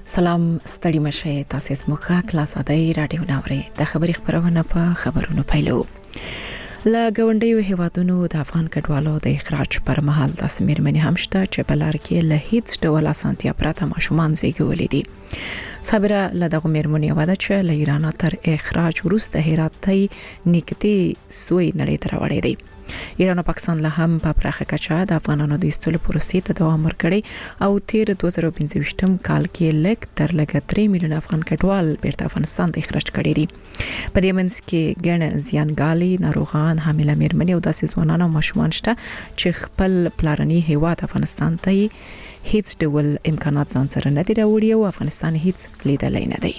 سلام ستړي مشه تاسو سمخه کلاس ادای رادیو ناوړي د خبري خبرونه په خبرونو پیلو لا غونډیو هیوادونو د افغان کډوالو د اخراج پر مهال د سمیرمنې همشته چې بلار کې له هیڅ ډول اسانتیا پرته ماشومان زیږولې دي صابره له دغه میرمنې وعده چې له ایران تر اخراج وروسته هرات ته نګتي سوی نړۍ تر وړې دي ایران او پاکستان له هم په پراخه کچه د افغانانو د ایستلو پروسې ته دوام ورکړي او تیر 2025م کال کې لږ تر لږه 3 میلیون افغان کډوال بیرته افغانستان ته اخراج کړي دي په دې منځ کې ګڼ زیانګالي ناروغان حامله میرمنې او داسې ځوانان او ماشومان شته چې خپل پلارني هیواد افغانستان ته هیڅ ډول امکانات ځان سره نه دی راوړي او افغانستان هیڅ لیدلای نه دی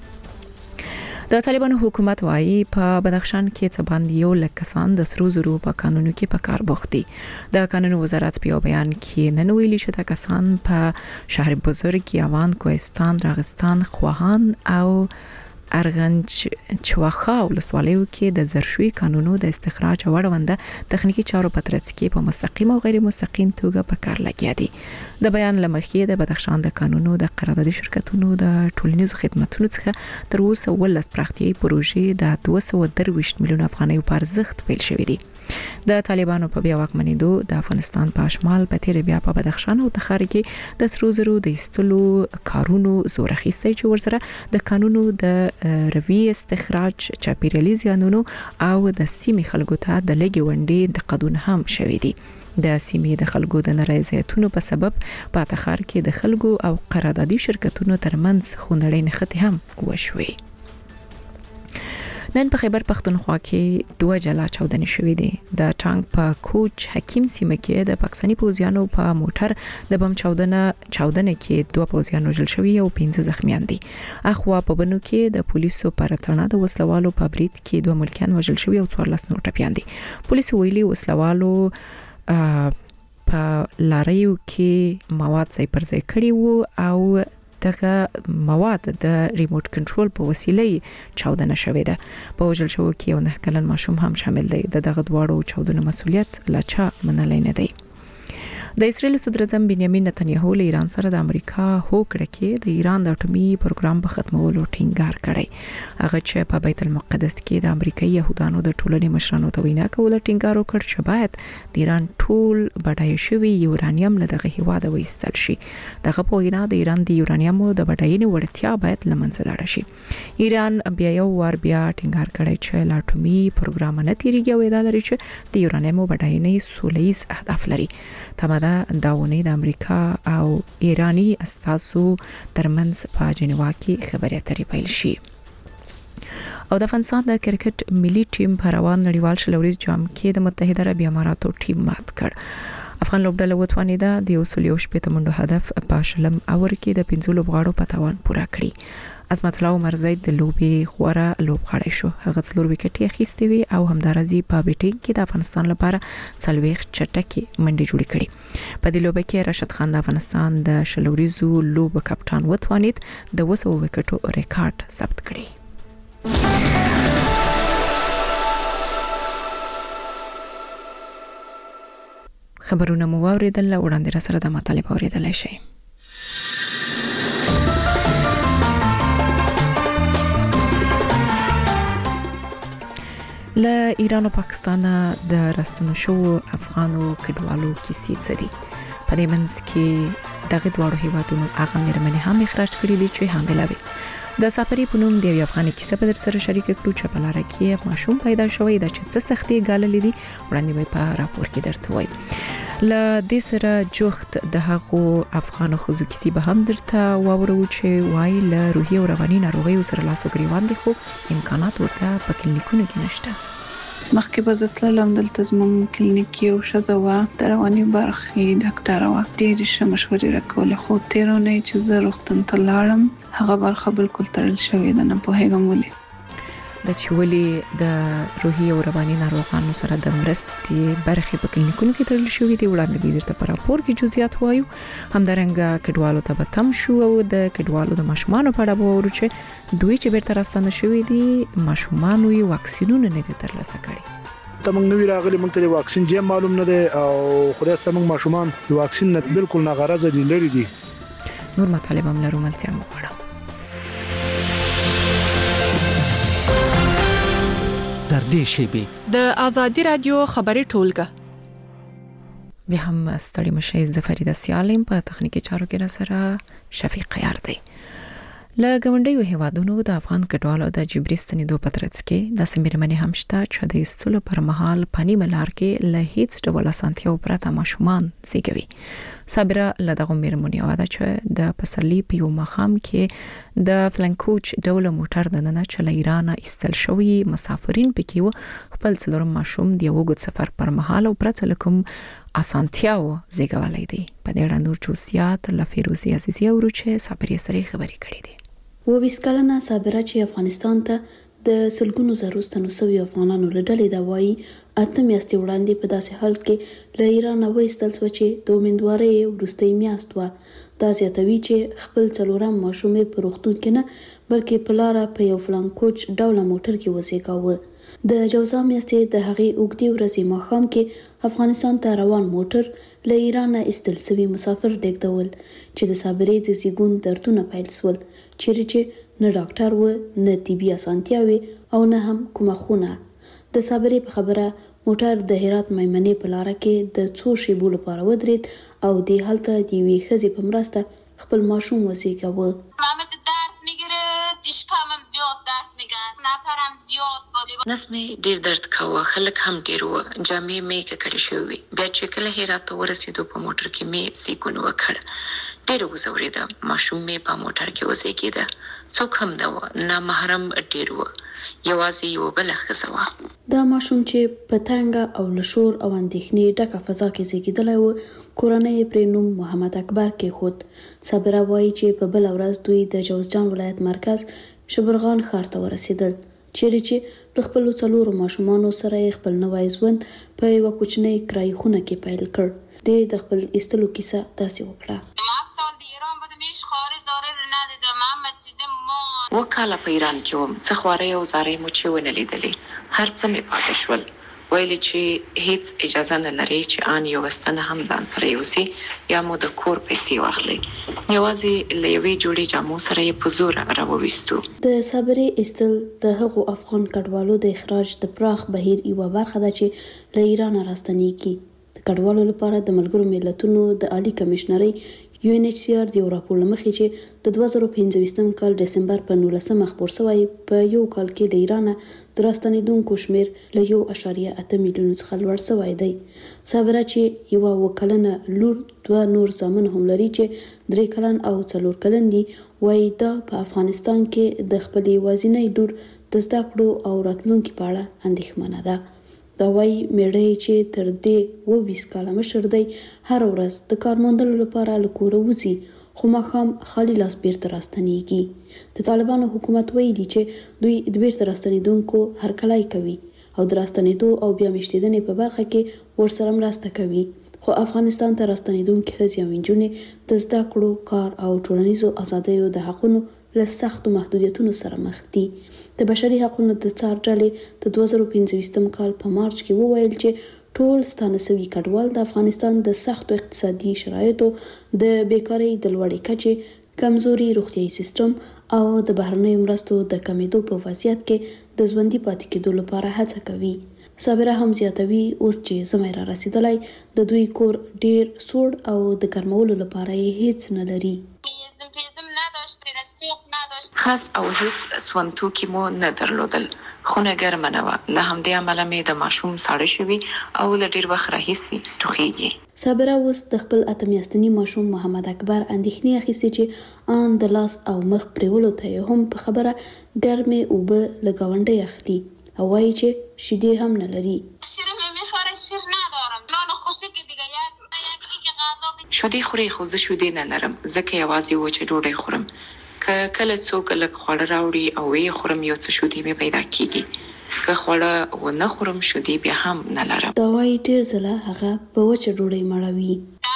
د طالبانو حکومت وايي په بدخشان کې څه باندې یو لک کسان د سرو زرو په قانونو کې په کار بوخت دي د قانونو وزارت په بیان کې نن ویلي چې د کسان په شهر بزرګ یوان کوهستان راغستان خواهان او ارغنج چوخا ولسوالیو کې د زرشوي قانونو د استخراج او اړونده تخنیکی چارو په ترڅ کې په مستقیم او غیر مستقیم توګه په کار لګیا دي د بیان لمخې د بدخشان د قانونو د قراردادي شرکتونو د ټولنیزو خدماتو څخه تر اوسه ولس پراختیايي پروژې د 223 میلیون افغانۍ په ارزښت پیل شوې دي د طالبانو په بیا واکمنېدو د افغانستان په شمال په تیر بیا په بدخشان او تخار کې د سرو زرو د استلو کارونو زور اخیستی چې ورسره د قانونو د روي استخراج چاپیریالي زیانونو او د سیمې خلکو ته د لګي وندې د قانون هم شوې دي د سیمې د خلکو د نارضایتونو په سبب په تخار کې د خلکو او قراردادي شرکتونو ترمنځ خونړۍ نښتې هم وشوي نن په خیبر پختونخوا کې دوه جلا چاودنې شوې دي د ټانک په کوچ حکیم سیمه کې د پاکستاني پوځیانو په موټر د بم چاودنه کې دوه پوځیان وژل شوي او 15 زخمیان دي اخوا په بنو کې د پولیسو پر تړنه د وسلوالو په برید کې دوه ملکیان وژل شوي او 14 نور ټپيان دي پولیس ویلي وسلوالو په لاریو کې مواد ځای پر ځای کړي وو او دغه مواد د ریموټ کنټرول په وسیله چاودنه شوې ده په وژل شوو کې یو 9 کلن ماشوم هم شامل دی دغه دواړو چاودنو مسولیت لا چا منلای نه دی د اسرائیل صدر اعظم بنیامین نتنیاهو له ایران سره د امریکا هوکړه کې د ایران د اټومي پروګرام په ختمولو ټینګار کړی هغه چې په بیت المقدس کې د امریکایي يهودانو د ټولنې مشرانو ته وینا کوله ټینګار وکړ چې باید د ایران ټول بډای شوی یورانیم له دغه هیواد وایستل شي دغه په وینا د ایران د یورانیم د بډاینې وړتیا باید لمنځه لاړه شي ایران بیا یو ور بیا ټینګار کړی چې د اټومي پروګرام نه تیریږي او دا لري چې د یورانیم بډاینې سولهییز اهداف لري داونه د امریکا او ایرانی استازو ترمنځ په جنیوا کې خبرې اترې پیل شي او د افغانستان د کرکټ ملي ټیم په روان نړیوال شلوريز جام کې د متحده عرب اماراتو ټیم مات کړ افغان لوبډله وتوانیده د اصول یو شپې منډو هدف په شلم اور کې د 15 لوبغاړو په توان پوره کړی عظمت الله عمر زید د لوبي خوره لوبغاړی شو هغه څلور وکټي اخیستي وي او همدارزي په بیټینګ کې د افغانستان لپاره څلويخ چټکي منډي جوړ کړي په دې لوبه کې راشد خان د افغانستان د شلوريزو لوب کپټان وتوانید د 200 وکټو ریکارډ ثبت کړی خبرونه مو اوریدل وړاندې را سره د مطالب اوریدل شي له ایران او پاکستان د راستنو شو افغانو کډوالو کیسې څه دي په دې منځ کې دغه دوه هیوادونو هغه میرمنې هم اخراج کړي دي چې حامله وي د سفرې په نوم د افغاني کیسه په در سره شریک کړو چې په لار کې ماشوم پیدا شوی د چې سختي ګاللې دي وړاندې به په راپور کې درته وایي ل دې سره جوخت د هغو افغانو خزو کیسې به هم درته واورو چې وای له روحي او رواني ناروغیو سره لاسو ګریوان دي خو امکانات ورته په کلینیکونو کې نشته مخکې به زتلم دلته زموږ کلینیک یو شزوا د رواني برخې ډاکټر وا ډېر ښه مشورې راکوله خو تیرونه چې زه روغتون ته لاړم هغه برخه بالکل تړل شوې ده نه پوهېږم ولې د چولې د روحي او رواني ناروغانو سره د مرستې برخې په کلینیکونو کې تړل شوې دي وړاندې به درته په راپور کې جزئیات وایو همدارنګه کډوالو ته به تم شو او د کډوالو د ماشومانو په اړه به ورو چې دوی چې بیرته راستنه شوي دي ماشومانو یې واکسینونه نه دي ترلاسه کړي ته موږ نوی راغلي موږ ته واکسین جې معلوم نه دی او خدای ستاسو موږ ماشومان د واکسین نه بالکل نه غرض دي لري دي نور مطالب هم لرو ملتیا مغواړم. در دې شیبې د آزادي رادیو خبري ټولګه بیا هم ستړي مشه د فریده سیالم په تخنیکی چارو کې را سره شفیق قیار دی. له ګاونډیو هیوادونو د افغان کډوالو د جبري ستنېدو په ترڅ کې د سمیرمنې هم شته چې د ایستلو پر مهال پنی ملار کې له هیڅ ډول اسانتیاو پرته ماشومان زیږوي. صابره له دغه میرمنې واده چې د پسرلي په یو مخام کې د فلنکوچ ډول موټر د نن چې له ایران ایستل شوی مسافرین پکې و خپل څلورم ماشوم د یو وګت سفر پر مهال او پرته لکم اسانتیاو زیږولای دی. په دې اړه نور چوسیات له فیروزي عزیزی اوروچه صابري سره خبرې کړې دي. و 20 کلنه صابره چې افغانستان ته د سلګونو زرو ستنوسوي افغانانو له ډلې د وایي اته میاشتې وړاندې په داسې حال کې له ایران وایستل شو چې د امیندوارۍ وروستۍ میاشت و. دا زیاتوي چې خپل څلورم ماشوم په روغتون کې نه بلکې په لاره په یو فلانکوچ ډوله موټر کې وزیږاوه. د جوزا میاشتې د هغې اوږدې ورځې ماښام کې افغانستان ته روان موټر له ایران ایستل شوي مسافر لیږدول چې د صابرې د زیږون دردونه پیل شول چیرې چې نه ډاکټر و نه طبي اسانتیاوې او نه هم کومه خونه. د صابرې په خبره موټر د هرات میمنې په لاره کې د څو شیبو لپاره ودرېد او د هلته د یوې ښځې په مرسته خپل ماشوم وزیږاوه. نس مې ډیر درد کاوه، خلک هم ډیر و، جامې مې ککړې شوې. بیا چې کله هرات ته ورسېدو په موټر کې مې سیکون وکړ. ډیر وزوریده، ماشوم مې په موټر کې وزیږیده. څوک هم نه و، نه محرم ډیر و، یوازې یو بل ښځه وه. دا ماشوم چې په تنګه او له شور او اندېښنې ډکه فضا کې زیږیدلی و کورنۍ یې پرې نوم محمد اکبر کېښود. صابره وایي چې په بله ورځ دوی د جوزجان ولایت مرکز شبرغان ښار ته ورسېدل چیرې چې د خپلو څلورو ماشومانو سره یې خپل نوی ژوند په یوه کوچنۍ کرایي خونه کې پیل کړ. د خپل ایستلو کیسه داسې وکړه. وکاله په ایران کې وم، څه خوارۍ او زارۍ مو چې ونه لیدلې، هر څه مې پاتې شول. ویلي چې هیڅ اجازه نه لري چې آن یو وستنه هم ځان سره یوسي یا مو د کور پیسې واخلي. یوازې له یوې جوړې جامو سره یې په زوره راوویستو. د صابرې ایستل د هغو افغان کډوالو د اخراج د پراخ بهیر یوه برخه ده چې له ایران راستنیږي. د کډوالو لپاره د ملګرو ملتونو د عالی کمشنرۍ UNHCR د یو راپور له مخې چې د 2015 کال دسمبر په 19 خپور شوی په یو کال کې د ایران د راستنیدونکو شمیر له 1.8 میلیون څخه لوړ شوی دی. صابره چې یو وکلنه لور دوه نور زامن هم لري چې 3 کلن او 4 کلن دي وایي دا په افغانستان کې د خپل یوازینی لور د زده کړو او راتلونکي په اړه اندېښمنه ده. دا وایي میړه چې تر دې 20 کاله مشر دی هر ورځ د کار موندلو لپاره له کوره وځي خو ماښام خالي لاس بیرته راستنیږي. د طالبانو حکومت ویلي چې دوی د بیرته راستنیدونکو هرکلی کوي او د راستنیدو او بیا میشتېدنې په برخه کې ورسره مرسته کوي. خو افغانستان ته راستنیدونکي ښځې او نجونې د زده کړو، کار او ټولنیزو ازادیو د حقونو له سختو محدودیتونو سره مخ دي. د بشري حقونو د څار ډلې د 2015 کال په مارچ کې وویل چې ټول ستانه شوي کډوال د افغانستان د سختو اقتصادي شرایطو، د بیکارۍ د لوړې کچې، کمزوري روغتیايي سیستم او د بهرنیو مرستو د کمیدو په وضعیت کې د ژوندي پاتې کېدو لپاره هڅه کوي. صابره هم زیاتوي اوس چې زمای را رسیدلی د دوی کور ډیر سوړ او د ګرمولو لپاره یې هیڅ نه لري. خاص او هیڅ سونتوکي مو نه درلودل. خونه ګرمه نه وه، له همدې امله مې د ماشوم ساړه شوي او له ډیر وخت راهیسې ټوخیږي. صابره اوس د خپل اته میاشتني ماشوم محمد اکبر اندېښنې اخیستې چې ان د لاس او مخ پریولو ته یې هم په خبره ګرمې اوبه له ګاونډۍ اخلي او وایي چې شیدې هم نه لري. شیدې خوري خو زه شیدې نه لرم ځکه یوازې وچه ډوډۍ خورم. که کله څوک لږ خواړه راوړي او یې خورم یو څه شیدې مې پیدا کیږي. که خواړه ونه خورم شیدې بیا هم نه لرم. دا وایي ډېر ځله هغه په وچه ډوډۍ مړوي.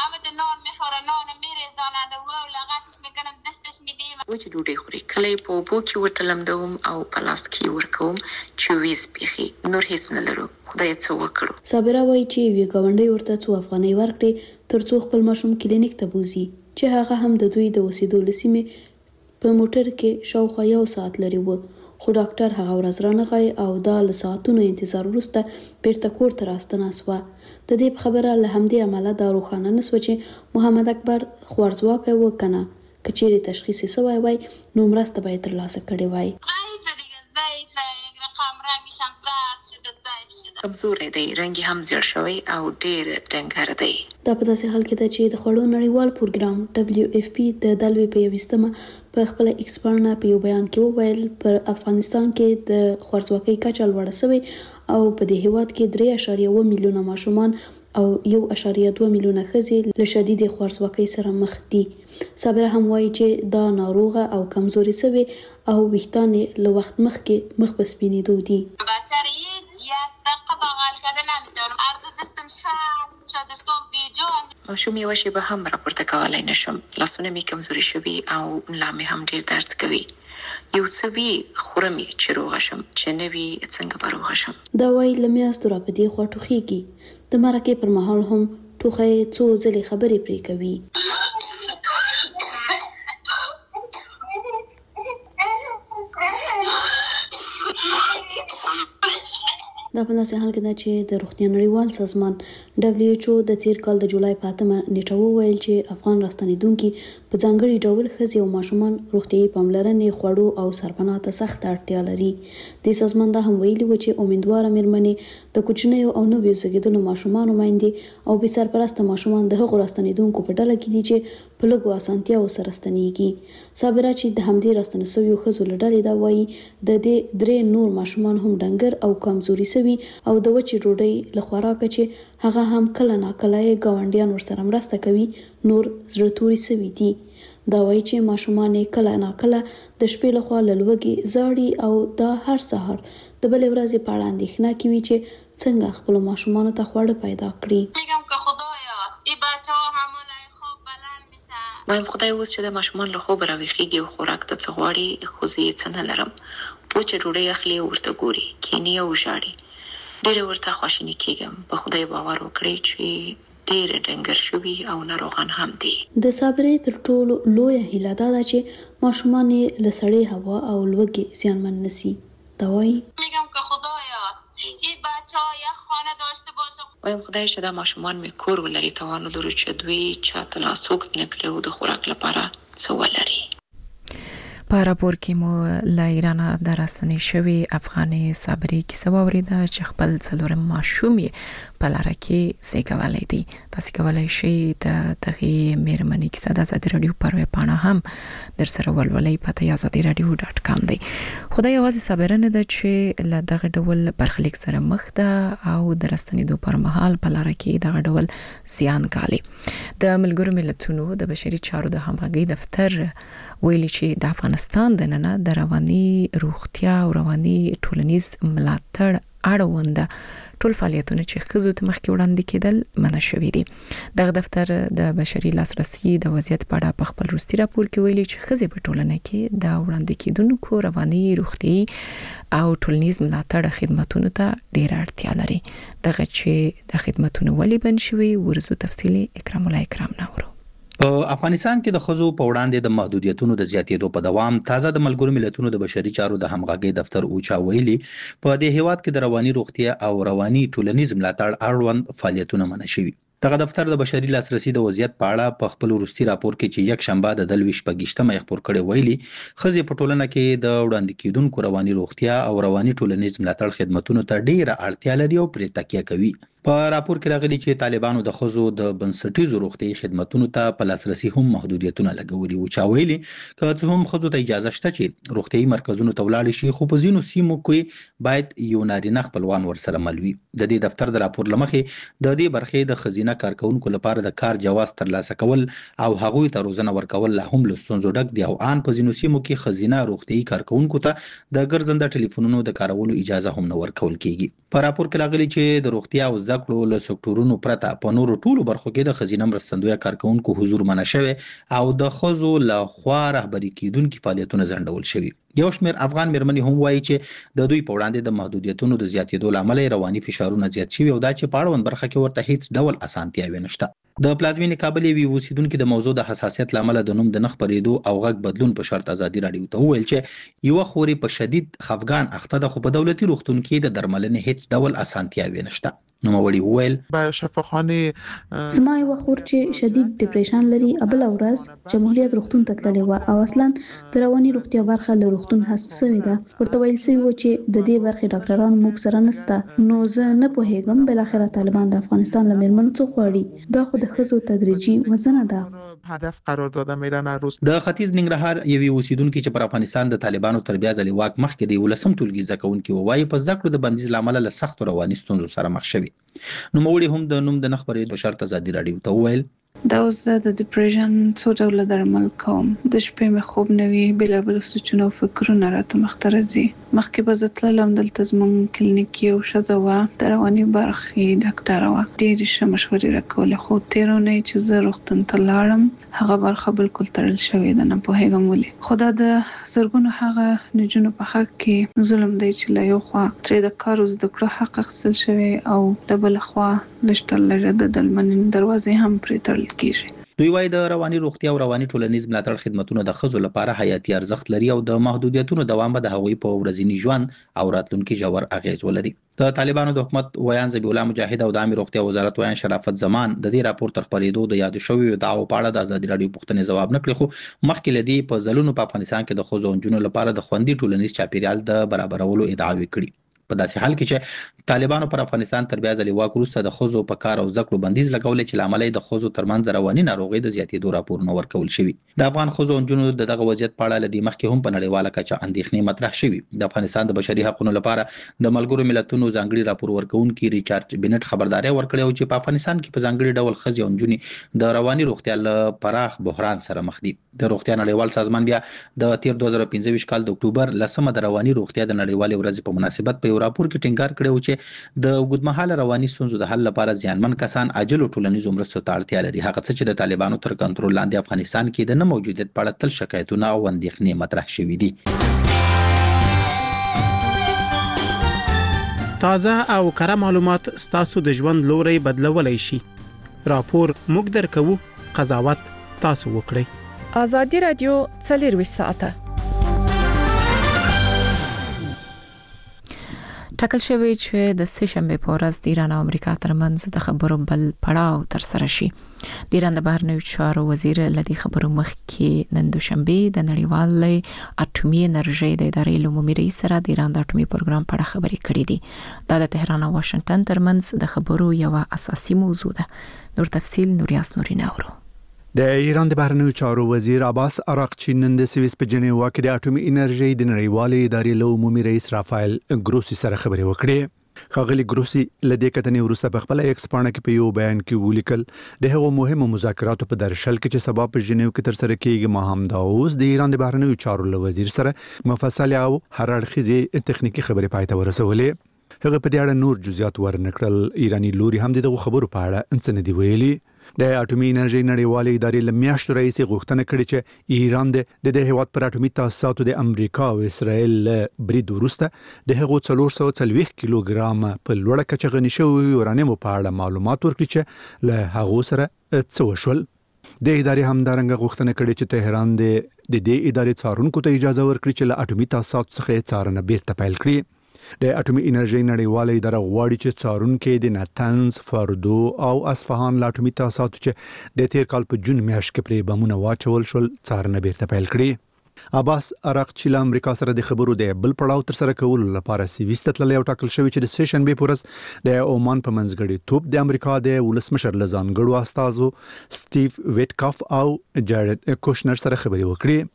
وچه ډوډۍ خوري، کله یې په اوبو کې ورته لمدوم او په لاس کې ورکوم چې ویز پیخي. نور هیڅ نه لرو، خدای څه وکړو. صابره وایي چې یوې ګاونډۍ ورته 2 افغانۍ ورکړې تر څو خپل ماشوم کلینیک ته بوزي. چې هغه هم د دوی د اوسېدو له سیمې په موټر کې شاوخوا 1 ساعت لري و، خو ډاکټر هغه ورځ رانغی او دا له ساعتونو انتظار وروسته بیرته کور ته راستنه سوه. د دې په خبره له همدې امله دا روښانه نه سوه چې محمد اکبر خوارځواکی و که نه. که چیرې تشخیص یې سوی وای نو مرسته به یې ترلاسه کړې وای. کمزوری دی، رنګ هم زیړ شوی او ډیر ډنګر دی. دا په داسې حال کې ده چې د خوړو نړیوال پروګرام WFP د دلوي په 21مه په خپل ایکس باندې په یو بیان کې وویل پر افغانستان کې د خوارځواکۍ کچه لوړه شوې او په دې هیواد کې 3.1 میلیونه ماشومان او 1.2 میلیونه ښځې له شدید خوارځواکۍ سره مخ دي. صابره هم وایي چې دا ناروغه او کمزوري شوې او ویښتان له وخت مخکې مخ په سپینېدو دي. ماشوم یوه شېبه هم راپورته کولی نشم، لاسونه مې کمزوري شوي او ملا مې هم ډېر درد کوي. یو څه وي خورم یې چې روغه شم، چې نه وي څنګه به روغه شم. دا وایي له میاشتو را په دې خوا ټوخېږي. د مرکې پر مهال هم ټوخی څو ځلې خبرې پرې کوي. دا په داسې حال کې ده چې د روغتیا نړیوال سازمان WHO د تیر کال د جولای په 8 نیټه وویل چې افغان راستنیدونکي په ځانګړي ډول ښځې او ماشومان روغتیايي پاملرنې، خوړو او سرپناه ته سخت اړتیا لري. د سازمان دا هم ویلي و چې امیدواره مېرمنې د کوچنیو او نویو زیږیدلو ماشومانو میندې او بې سرپرسته ماشومان د هغو راستنیدونکو په ډله کې دي چې په لږو اسانتیاوو سره ستنېږي. صابره چې د همدې راستنه شویو ښځو له ډلې دا وایي د دې 3 نور ماشومان هم ډنګر او کمزوري شوي او د وچې ډوډۍ له خوراکه چې هغه هم کله ناکله یې ګاونډیان ورسره مرسته کوي نور زړه توري شوي دي. دا وایي چې ماشومان یې کله ناکله د شپې لخوا له لوږې زاړي او دا هر سهار د بلې ورځې په اړه اندېښنه کوي چې څنګه خپلو ماشومانو ته خواړه پیدا کړي. وایم خدای اوس چې د ماشومان له خوبه راویښېږي او خوراک ته څه غواړي، خو زه یې څه نه لرم. وچه ډوډۍ اخلي او ورته ګوري، کیني او ژاړي. ډېره ورته خواشیني کېږم. په خدای باور وکړئ چې ډېر ډنګر شوي او ناروغان هم دي. د صابرې تر ټولو لویه هیله دا ده چې ماشومان یې له سړې هوا او لوږې زیانمن نشي. دا وایي وایم خدای چې دا ماشومان مې کور ولري، توان ولري چې دوی چاته لاس اوږد نه کړي او د خوراک لپاره څه ولري. په راپور کې مو له ایرانه د راستنې شوې افغانې صابرې کیسه واورېده چې خپل څلورم ماشوم یې په لاره کې زیږولی دی. تاسې کولی شئ د دغې مېرمنې کیسه د ازادي راډیو پر ویب پاڼه هم درسره ولولئ. پته یې azadiradio.com دی. خو دا یوازې صابره نه ده چې له دغه ډول برخلیک سره مخ ده او د راستنېدو پر مهال په لاره کې دغه ډول زیان ګالي. د ملګرو ملتونو د بشري چارو د همغږۍ دفتر ویلي چې د افغانستان دننه د رواني روغتیا او رواني ټولنیز ملاتړ اړونده ټول فعالیتونه چې ښځو ته مخکې وړاندې کېدل منع شوي دي. دغه دفتر د بشري لاسرسي د وضعیت په اړه په خپل وروستي راپور کې ویلي چې ښځې په ټولنه کې د وړاندې کېدونکو رواني روغتیايي او ټولنیز ملاتړ خدماتونو ته ډېره اړتیا لري. دغه چې د خدماتونو ولې بند شوي ورزو تفصیلي اکرام الله اکرام نورو. په افغانستان کې د ښځو په وړاندې د محدودیتونو د زیاتېدو په دوام تازه د ملګرو ملتونو د بشري چارو د همغږۍ دفتر اوچا ویلي په دې هیواد کې د رواني روغتیا او رواني ټولنیز ملاتړ اړوند فعالیتونه منع شوي. دغه دفتر د بشري لاسرسي د وضعیت په اړه په خپل وروستي راپور کې چې یک شنبه د 28 خبر کړی ویلي ښځې په ټولنه کې د وړاندې کېدونکو رواني روغتیا او رواني ټولنیز ملاتړ خدماتونو ته ډېره اړتیا لري او پرې تکیه کوي. په راپور کې راغلي چې طالبانو د ښځو د بنسټیزو روغتیايي خدماتونو ته په لاسرسي هم محدودیتونه لګولي وو. چا ویلي که څه هم ښځو ته اجازه شته چې روغتیايي مرکزونو ته ولاړ شي، خو په ځینو سیمو کې باید یو نارینه خپلوان ورسره مل وي. د دې دفتر د راپور له مخې د دې برخې د ښځینه کارکونکو لپاره د کار جواز ترلاسه کول او هغوی ته روزنه ورکول لا هم له ستونزو ډک دي او ان په ځینو سیمو کې ښځینه روغتیايي کارکونکو ته د ګرځنده ټلیفونونو د کارولو اجازه هم نه ورکول کیږي. په راپور کې راغلي چې د روغتیا او زده کړو له سکتورونو پرته په نورو ټولو برخو کې د ښځینه مرستندویه کارکونکو حضور منع شوی او د ښځو له خوا رهبري کیدونکي فعالیتونه ځنډول شوي. یو شمېر افغان مېرمنې هم وایي چې د دوی په وړاندې د محدودیتونو د زیاتېدو لامل رواني فشارونه زیات شوي او دا چې په اړوند برخه کې ورته هیڅ ډول اسانتیاوې نشته. د پلازمینې کابل یوې اوسیدونکو د موضوع د حساسیت لامل د نوم د نخ پرېدو او غږ بدلون په شرط ازادي راډیو ته وویل چې یو خوري په شدید خفګان اخته ده خو په دولتي روغتون کې د درملنې هیڅ ډول اسانتیاوې نشته. نوموړي وویل با شفاخانه زما یو خور چې شدید ډیپریشن لري ابل ورځ جمهوریت روغتون ته تللی و او اصلا د رواني روغتیا برخه له روغتون حذف شوې ده. ورته ویل شوی و چې د دې برخې ډاکټران موږ سره نشته. نو زه نه پوهیږم بل اخر طالبان د افغانستان له میرمنو څخه غواړي. دا خو د خزو تدریجي وزنه ده. هدف قرار داده میرن روز. د ختیځ ننګرهار یوې اوسیدونکو چې پر افغانستان د طالبانو تر بیا ځلې واک مخکې دی ولسم ټولګي زده کوونکي وایي په زده کړو د بندیز لامل له سخت رواني ستونزو سره مخ شوي. نوموړي هم د نوم د نخ پرېدو شرط ازادي راډیو ته وویل دا اوس د ډیپریشن څو ډوله درمل کوم. د شپې مې خوب نه وي، بېلابېل سوچونه او فکرونه راته مخته راځي. مخکې به زه تللم، دلته زموږ کلینیک کې یو ښځه وه، د رواني برخې ډاکټره وه. ډېرې ښه مشورې راکولې خو تېره اونۍ چې زه روغتون ته لاړم هغه برخه بالکل تړل شوې ده. نه پوهېږم ولې، خو دا د زرګونو هغه نجونو په حق کې ظلم دی چې له یو خوا ترې د کار زده کړو حق اخیستل شوی او د بل خوا لږ تر لږه د درملنې دروازې هم پرې تړل کیږي. دوی وايي د رواني روغتیا او رواني ټولنیز ملاتړ خدماتونه د ښځو لپاره حیاتي ارزښت لري او د محدودیتونو دوام به د هغوی په ورځني ژوند او راتلونکي ژور اغیز ولري. د طالبانو د حکومت ویان ذبیح الله مجاهد او د عامه روغتیا وزارت ویان شرافت زمان د دې راپور تر خپرېدو د یاد شویو دعوو په اړه د ازادي راډیو پوښتنې ځواب نه کړی، خو مخکې له دې په ځلونو په افغانستان کې د ښځو او نجونو لپاره د خوندي ټولنیز چاپیریال د برابرولو ادعاوې کړي. په داسې حال کې چې طالبانو پر افغانستان تر بیا ځلې واک وروسته د ښځو په کار او زده کړو بندیز لګولې چې لامل یې د ښځو ترمنځ د رواني ناروغۍ د زیاتېدو راپورونه ورکول شوي. د افغان ښځو او نجونو د دغه وضعیت په اړه له دې مخکې هم په نړیواله کچه اندېښنې مطرح شوي. د افغانستان د بشري حقوقو لپاره د ملګرو ملتونو ځانګړي راپور ورکوونکي ریچارډ بینټ خبرداری ورکړی و چې په افغانستان کې په ځانګړي ډول ښځې او نجونې د رواني روغتیا له پراخ بحران سره مخ دي. د روغتیا نړیوال سازمان بیا د تیر 2015 کال د اکتوبر 10 د رواني روغتیا د نړیوالې ورځې په مناسبت په یو راپور کې ټینګار کړی و چې د اوږدمهاله رواني ستونزو د حل لپاره ځانمن کسان عاجل ټولنیزو مرستو ته اړتیا لري. هغه څه چې د طالبانو تر کنټرول لاندې افغانستان کې د نه موجودیت په اړه تل شکایتونه او اندېښنې مطرح شوي دي. تازه او کره معلومات ستاسو د ژوند لوري بدلولای شي. راپور موږ درکوو، قضاوت تاسو وکړئ. ازادي راډیو 24 ساعته ټاکل شوی چې د سهشنبه په ورځ د ایران او امریکا ترمنځ د خبرو بل پړاو تر سره شي. د ایران د بهرنیو چارو وزیر لدی خبرو مخکې نن دوشنبه د نړیوالې اټومي انرژي د ادارې عمومي رئیس سره د ایران د اټومي پروګرام په اړه خبرې کړې دي. دا د تهران او واشنگټن ترمنځ د خبرو یو اساسي موضوع ده. نور تفصیل نوریاس نورین اورو. د ایران د بهرنیو چارو وزیر عباس اراغچی نن د سویس په جنیوا کې د اټومي انرژي د نړیوالې ادارې عمومي رئیس رافایل ګروسی سره خبرې وکړې. ښاغلي ګروسی لدې کتنې وروسته په خپل ایکس پاڼه کې په یو بیان کې ولیکل د هغو مهمو مذاکراتو په درشل کې چې سبا په جنیو کې تر سره کېږي ما هم دا اوس د ایران د بهرنیو چارو وزیر سره مفصل او هر اړخیزه تخنیکی خبرې پای ته ورسولې. هغه په دې اړه نور جزئیات ورنکړل. ایرانی لوري هم دغه خبرو په اړه انڅ نه دی ویلي. د اټومي انرژي نړیوالې ادارې لمیاشتو رئیس غوښتنه کړې چې ایران د هیواد پر اټومي تاسیساتو د امریکا او اسرائیل برید وروسته د هغو 440 کیلوګرام په لوړه کچه غني شوی یورانیم په اړه معلومات ورکړي چې له هغو سره څه وشول. د ادارې همدارنګه غوښتنه کړې چې تهران د دې ادارې څارونکو ته اجازه ورکړي چې له اټومي تاسیساتو څخه څارنه بیرته پیل کړي. د اټومي انرژي نړیوالې اداره غواړي چې څارونکو د ناتنز، فردو او اصفهان لا اټومي تاسیسات چې د تیر کال په جون میاشت کې پرې بمونه واچول شول څارنه بیرته پیل کړي. عباس اراغچی له امریکا سره د خبرو د بل پړاو تر سره کولو لپاره سویس ته تللی او ټاکل شوی چې د سهشنبه په ورځ د عمان په منځګړي توپ د امریکا د ولسمشر لزانګړو استازو سټیو ویټکاف او جارډ کوشنر سره خبرې وکړي.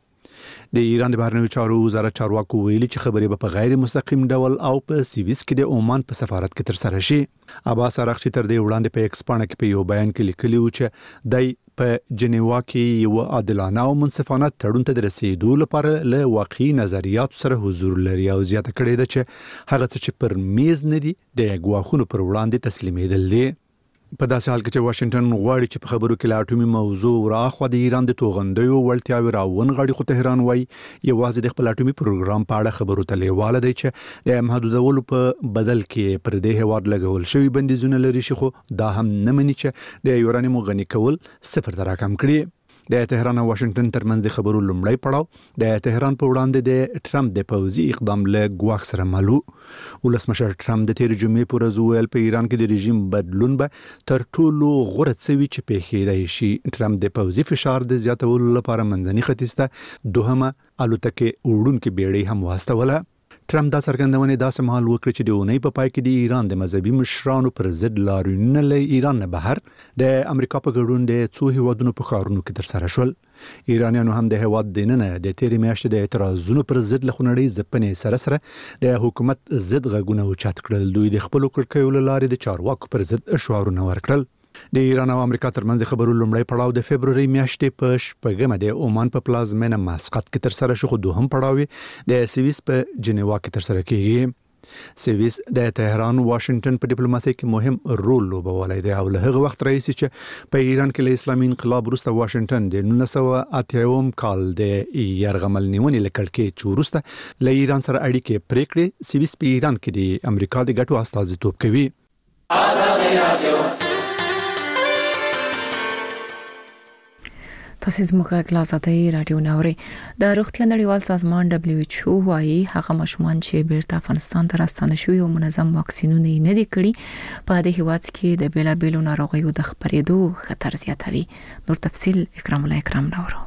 د ایران د بهرنیو چارو وزارت چارواکو ویلي چې خبرې به په غیر مستقیم ډول او په سویس کې د عمان په سفارت کې تر سره شي. عباس اراغچی تر دې وړاندې په ایکس پاڼه کې په یو بیان کې لیکلی و چې دای په جنیوا کې یو عادلانه او منصفانه تړون ته رسیدو لپاره له واقعي نظریات سره حضور لري او زیاته کړې ده چې هغه څه چې پر میز نه دي د ګواښونو پر وړاندې تسلیمېدل دي. په داسې حال کې چې واشنگټن غواړي چې په خبرو کې لا اټومي موضوع راخوا د ایران د توغندیو وړتیاوې راونغاړي، خو تهران وایي یوازې د خپل اټومي پروګرام په اړه خبرو ته لیواله دی چې د محدودولو په بدل کې پر دې هیواد لګول شوی بندیزونه لري شي، خو دا هم نه مني چې د یورانیم غني کول صفر ته راکم کړي. د تهران او واشنگټن ترمنځ د خبرو لومړی پړاو د تهران په وړاندې د ټرمپ د پوځي اقدام له ګواښ سره مالو. ولسمشر ټرمپ د تیر جمعې پر ورځ ویل په ایران کې د رژیم بدلون به تر ټولو غوره څه چې پیښیدای شي. ټرمپ د پوځي فشار د زیاتولو لپاره منځني ختیځ ته دوهمه الوتکه وړونکې بیړۍ هم واستوله. ټرمپ دا څرګندونه داسې مهال وکړه چې د اونۍ په پای کې د ایران د مذهبي مشرانو پر ضد لاریونونه له ایران نه بهر د امریکا په ګډون د څو هیوادونو په ښارونو کې ترسره شول. ایرانیانو هم د هیواد دننه د تیرې میاشتې د اعتراضونو پر ضد له خونړۍ ځپنې سره د حکومت ضد غږونه اوچت کړل. دوی د خپلو کړکیو له لارې د چارواکو پر ضد شعارونه ورکړل. د ایران او امریکا ترمنځ خبرو لومړی پړاو د فبرवरी میاشتې په شپږمه د عمان په پلازمینه مسقط کې ترسره شو، خو دوهم پړاو د سویس په جنیوا کې ترسره کیږي. سویس د تهران واشنگټن په ډیپلوماسي کې مهم رول لوبولی دی او له هغه وخت راهیسې چې په ایران کې له اسلامي انقلاب وروسته واشنگټن د 1980 کال د یرغمل نیونې له کړکۍ چې وروسته له ایران سره اړیکې پرې کړې، سویس په ایران کې د امریکا د ګټو استازیتوب کوي. تاسو زموږ غلاساتي رادیو ناوري. د روغتیا نړیوال سازمان WHO وايي هغه ماشومان چې بیرته افغانستان ته راستانه شوي او منظم واکسینونه نه دي کړي په دې هیواد کې د بیلابیلو ناروغیو د خپرېدو خطر زیاتوي. نور تفصيل اکرام نورو.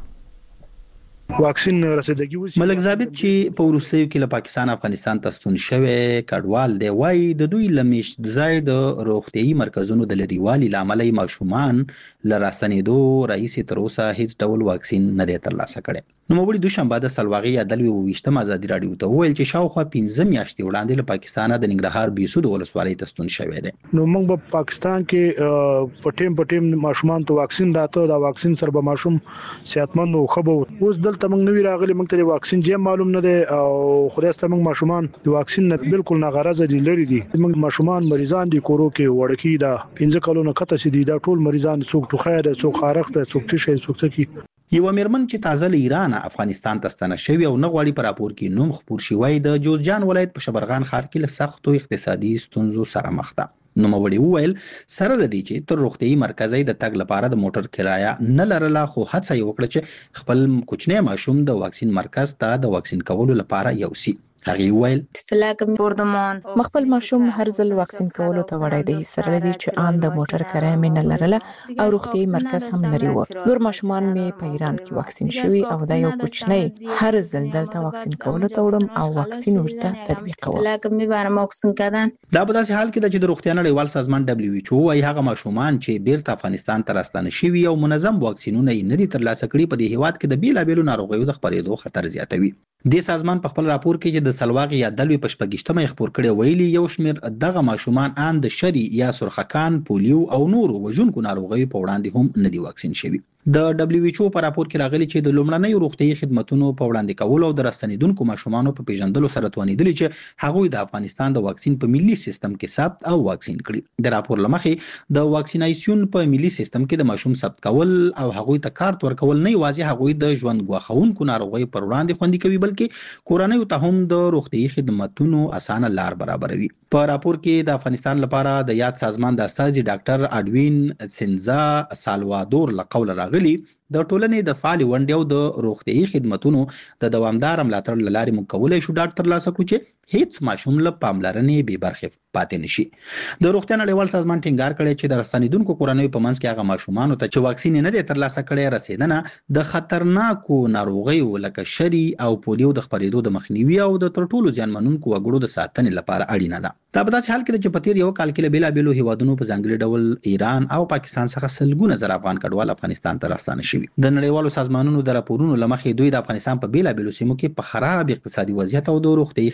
واکسین رسیدګي وسی ملک ثابت چې په وروستیو کې له پاکستان افغانستان ته ستون شوی کډوال دی وایي د دوی لمیش ځای د روغتيایي مرکزونو د لريوالي لامل ماشومان لراستنېدو رئیس تر اوسه هیڅ ډول واکسین نه دی ترلاسه کړی. نو مبولي دوشنبه د سلواغي عدالوي وشتم ازادي رادیو ته ویل چې شاوخوا 15 میاشتې وړاندې له پاکستان د ننګرهار بیسود ولسوالۍ ته ستون شوی دی. نو موږ په پاکستان کې پټیم ماشومان ته واکسین راته دا واکسین سره به ماشوم صحتمند او خبو. اوس دلته موږ نوی راغلي، موږ ته واکسین جې معلوم نه دی او خدای ستاسو موږ ماشومان د واکسین نه بالکل ناغرض دي لري دي. موږ ماشومان مریضان دي کورو کې وړکی دا 15 کلونو کته سي دي دا ټول مریضان څوک ټوخه ده څوک خارخ ده څوک تشه څوک سکی. یو میرمن چې تازه له ایران افغانستان ته ستنه شوی او نه غواړي پر راپور کې نوم خبر شوی د جوزجان ولایت په شبرغان ښار کې له سختو اقتصادي ستونزو سره مخ ده. نو موړي وویل سره لدی چې تر روغتيایي مرکزي د تګ لپاره د موټر کرایه نه لرله، خو هڅه یې وکړه چې خپل کوچنی ماشوم د واکسین مرکز ته د واکسین کولو لپاره یوسي. هغه ویل مخبل ماشوم هر ځل واکسین کولو ته وړای دی، سره لدی چې ان د موټر کرایه مې نه لرله او روغتيایي مرکز هم لري و. نور ماشومان مې په ایران کې واکسین شوي او دا یو کوچنی هر ځل دلته واکسین کولو ته وړم او واکسین ورته تطبیق کوم. دا په داسې حال کې د چې د روغتیا نړیوال سازمان WHO وايي هغه ماشومان چې بیرته افغانستان ته راستانه شوي او منظم واکسینونه نه دي ترلاسه کړي په دې هیواد کې د بیلابیلو ناروغیو د خپرېدو خطر زیاتوي. د سازمان په خپل راپور کې چې د سلواغي عدالوي په شپږشتمه خبر کړي ویلي یو شمیر دغه ماشومان ان د شری یا سرخکان، پولیو او نورو وژونکو ناروغیو په وړاندې هم نه دي واکسین شوي. د WHO په راپور کې راغلي چې د لومړنۍ روغتيایي خدماتو په وړاندې کولو او د راستنیدونکو ماشومانو په پیژندلو سره توانیدل چې هغوی د افغانستان د واکسین په ملي سیستم کې ثبت او واکسین کړي. د راپور لمخې د واکسیناسیون په ملي سیستم کې د ماشوم ثبت کول او هغوی ته کارت ورکول نه یوازې هغوی د ژوند غواخونکو ناروغیو پر وړاندې خوندي کوي بلکې کورنۍ ته هم د روغتيایي خدماتو اسانه لار برابروي. په راپور کې د افغانستان لپاره د یاد سازمان د استاذ ډاکټر اډوین سنزا سالوادور لقول غلي د ټولنې د فعال ونډې او د روغتيایي خدماتو د دوامدار ملاتړ لارې مکولای شو ډاکټر ترلاسه کړو چې هیڅ ماشوم له پاملرنې بې برخې پاتې نشي. د روغتیا نړیوال سازمان ټینګار کړی چې د راستنیدونکو کورنۍ په منځ کې هغه ماشومان ته چې واکسین نه دي ترلاسه کړي رسیدنه د خطرناکو ناروغیو لکه شری او پولیو د خپرېدو د مخنیوي او د تر ټولو ځانمنونکو وګړو د ساتنې لپاره اړینه ده. دا په داسې حال کې چې په تیر یو کال کې بیلابیلو هیوادونو په ځانګړي ډول ایران او پاکستان څخه سلګونه زره افغان کډوال افغانستان ته راستانه شوي. د نړیوالو سازمانونو د راپورونو لمخې دوی د افغانستان په بیلابیلو سیمو کې په خراب اقتصادي وضعیت او د روغتيایي خدماتو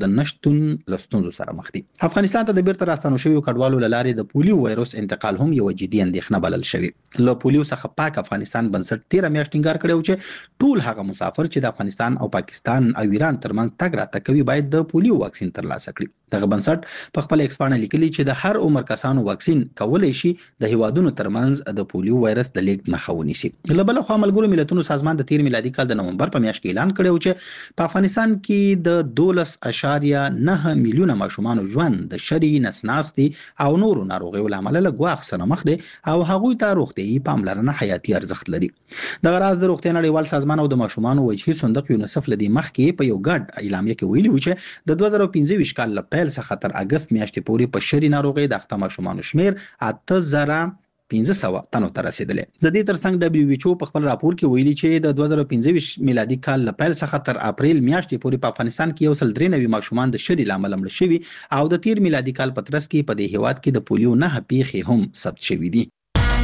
د نشټون لستونزو سره مخ دي. افغانستان ته د بیرته راستنو شویو کډوالو لارې د پولیو وایروس انتقال هم یو جدي اندېښنه بلل شوی. له پولیو څخه پاک افغانستان بنسټ 13 میاشتې ټینګار کړی چې ټول هغه مسافر چې د افغانستان او پاکستان او ایران ترمنځ تګ راتګ کوي باید د پولیو واکسین ترلاسه کړي. دغه بنسټ په خپل ایکسپانه لیکلي چې د هر عمر کسانو واکسین کولای شي د هیوادونو ترمنځ د پولیو وایرس د لیږد مخه ونیسي. له بل خوا ملګرو ملتونو سازمان د 13 میلادي کال د نومبر په میاشت کې اعلان کړی چې په افغانستان کې د 12.9 میلیونه ماشومان ژوند د شری نسناستي او نورو ناروغیو لامل له ګواښ سره مخ دي او هغوی ته روغتيایي پاملرنه حیاتي ارزښت لري. دغه راز د روغتیا نړیوال سازمان او د ماشومان وجهي صندوق یونیسف لدی مخ کې په یو ګډ اعلامیه کې ویلي و چې د 2015 کال له پیل څخه تر اگست میاشتې پورې په شری ناروغي د اخته ماشومان شمیر 8500 تنو ته رسیدلې. د دې ترڅنګ دبليو ایچ او په خپل راپور کې ویلي چې د 2015 میلادي کال له پیل څخه تر اپریل میاشتې پورې په افغانستان کې 193 ماشومان د شری لامل مړ شوي او د 13 میلادي کال په ترڅ کې په دې هیواد کې د پولیو 9 پیښې هم ثبت شوې دي.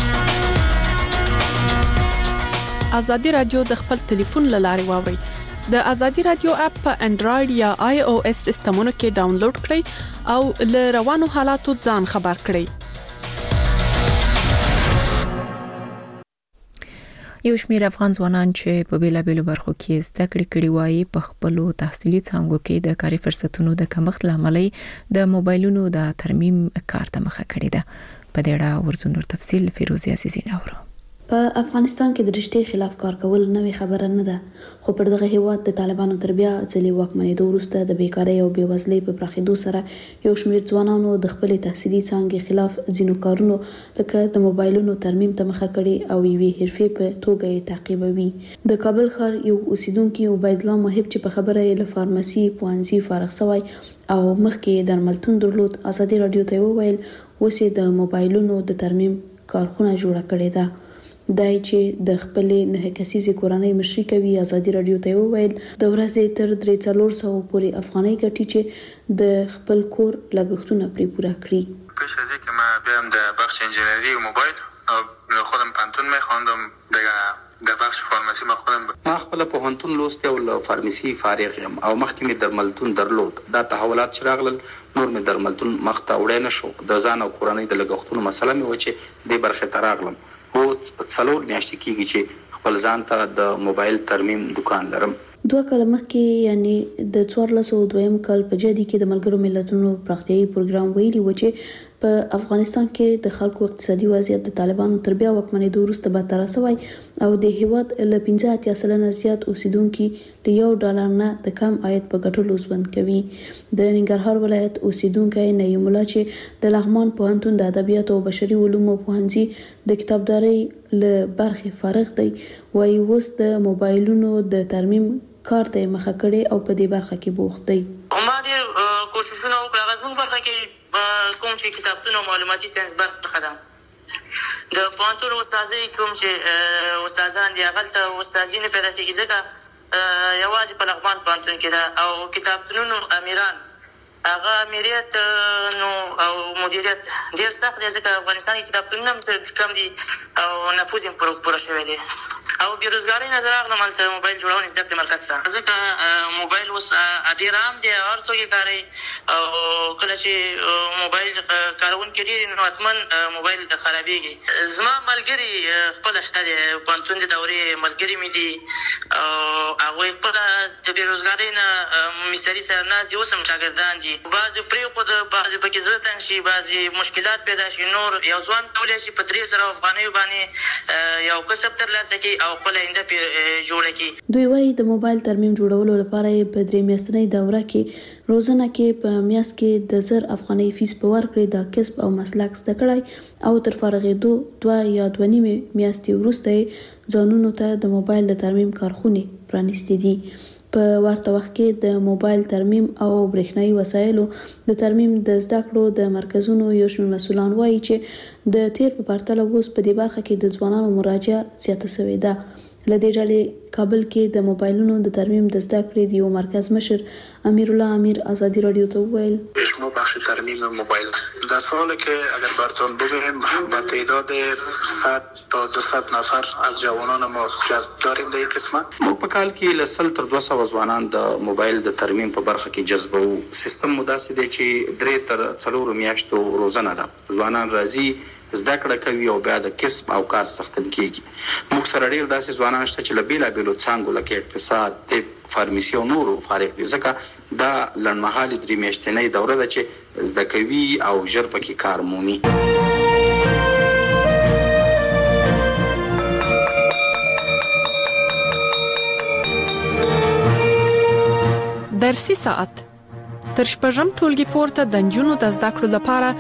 ازادي رادیو د خپل ټلیفون له لارې واوري. د ازادي رادیو اپ په انډراید یا آی او اس سیستمونو کې ډاونلوډ کړئ او له روانو حالاتو ځان خبر کړئ. یو شمېر افغان ځوانان چې په بیلابېلو برخو کې زده کړې کړې وایي په خپلو تحصیلي څانګو کې د کاري فرصتونو د کمښت لامل د موبایلونو د ترمیم کار ته مخه کړې ده. په دې اړه ورزو نور تفصیل فیروزه عزیزی نورو. په افغانستان کې د رښتې خلاف کار کول نوې خبره نه ده، خو پر دغه هیواد د طالبانو تر بیا ځلې واکمنېدو وروسته د بیکارۍ او بېوزلۍ په پراخېدو سره یو شمېر ځوانانو د خپلې تحصیلي څانګې خلاف ځینو کارونو لکه د موبایلونو ترمیم ته مخه کړې او یوې حرفې په توګه یې تعقیبوي. د کابل ښار یو اوسیدونکي عبیدالله محب چې په خبره یې له فارمسي پوهنځي فارغ شوی او مخکې درملتون درلود، ازادي رادیو ته وویل اوس یې د موبایلونو د ترمیم کارخونه جوړه کړې ده. دای چې د خپلې 9 کسیزې کورنۍ مشري کوي، ازادي رادیو ته وویل د ورځې تر 300 پورې افغانۍ ګټي چې د خپل کور لګښتونه پرې پوره کړي. پیش از اینکه من بیام در بخش انجینری موبایل خودم پانتون میخواندم در بخش فارمسی ما خپل پوهنتون لوستی او له فارمسي فارغ یم او مخکې مې درملتون درلود. دا تحولات چې راغلل نور مې درملتون مخ ته وړې نشو. د ځان او کورنۍ د لګښتونو مسله مې و چې دې برخې ته راغلم. او 4 میاشتې کېږي چې خپل ځان ته د موبایل ترمیم دکان لرم. 2 کال مخکې یعنی د 1402 کال په جدي کې د ملګرو ملتونو پراختیایي پروګرام ویلي و چې په افغانستان کې د خلکو اقتصادي وضعیت د طالبانو تر بیا واکمنېدو وروسته بدتر شوی او د هیواد له 15% زیات اوسیدونکو د $1 نه د کم عاید په ګټلو ژوند کوي. د ننګرهار ولایت اوسیدونکو نعیم الله چې د لغمان پوهنتون د ادبیات او بشري علومو پوهنځي د کتابدارۍ له برخې فارغ دی، وايي اوس د موبایلونو د ترمیم کار ته مخه کړي او په دې برخه کې بوخت دی. ما دې کوششونه وکړل غوښمن برخه کې کوم چې کتابتون او معلوماتي ساينس برخه ده. د پوهنتون استادۍ کوم چې استادان دي هغه ته استادین پیدا کیږي ځکه یوازې په لغمان پوهنتون کې ده او کتابتونونو امیران هغه امریت نو او مدیریت ډیر سخت دی ځکه افغانستان کې کتابتونونه هم کم دي او نفوذ یې پوره شوی دی او بیروزګاری نظر اغلم هلته موبایل جوړونې زده کړې مرکز ته ځکه موبایل اوس ډېر عام دی هر څوک یې کاروي او کله چې موبایل کارونکي ډېر نو حتمن موبایل خرابېږي. زما ملګري خپله شته دی پوهنتون د دورې ملګري مې دي او هغوی خپله د بیروزګارۍ نه مستري سره ناست دي، اوس هم شاګردان دي. بعضې پرېښوده، بعضې پکې زړه تنګ شي، بعضې مشکلات پیدا شي. نور یو ځوان کولی شي په 300 افغانیو باندې یو کسب ترلاسه کړي او خپل آینده جوړه کړي. دوی وايي د موبایل ترمیم جوړولو لپاره په 3 میاشتنۍ دوره کې روزانه کې په میاشت کې د 1000 افغانۍ فیس په ورکړې د کسب او مسلک زده کړای او تر فارغېدو 2 یا 2.5 میاشتې وروسته ځانونو ته د موبایل د ترمیم کارخونې پرانیستې دي. په ورته وخت کې د موبایل ترمیم او برېښنایي وسایلو د ترمیم د زده کړو د مرکزونو یو شمېر مسؤلان وایي چې د تیر په پرتله اوس په دې برخه کې د ځوانانو مراجعه زیاته شوې ده. له دې ډلې کابل کې د موبایلونو د ترمیم د زده کړې د یو مرکز مشر امیر الله امیر ازادي رادیو ته وویل شما بخش ترمیم موبایل. در سال که اگر براتون بگویم با تعداد 100 تا 200 نفر از جوانان ما جذب داریم در این قسمت. موږ په کال کې له 100 تر 200 ځوانان د موبایل د ترمیم په برخه کې جذبو. سیستم مداسې دی چې 3 تر 4 میاشتو روزانه ده. ځوانان راځي زده کړه کوي او بیا د کسب او کار سختن کیږي. موږ سره ډیر داسې ځوانان شته چې له بیلابیلو څانګو لکه اقتصاد، طب، فارمیسي او نورو فارغ دي، ځکه دا لنډمهالي 3 میاشتنۍ دوره ده چې زده کوي او ژر پکې کار مومي. درسي ساعت تر شپږم ټولګي پورته د نجونو د زده کړو لپاره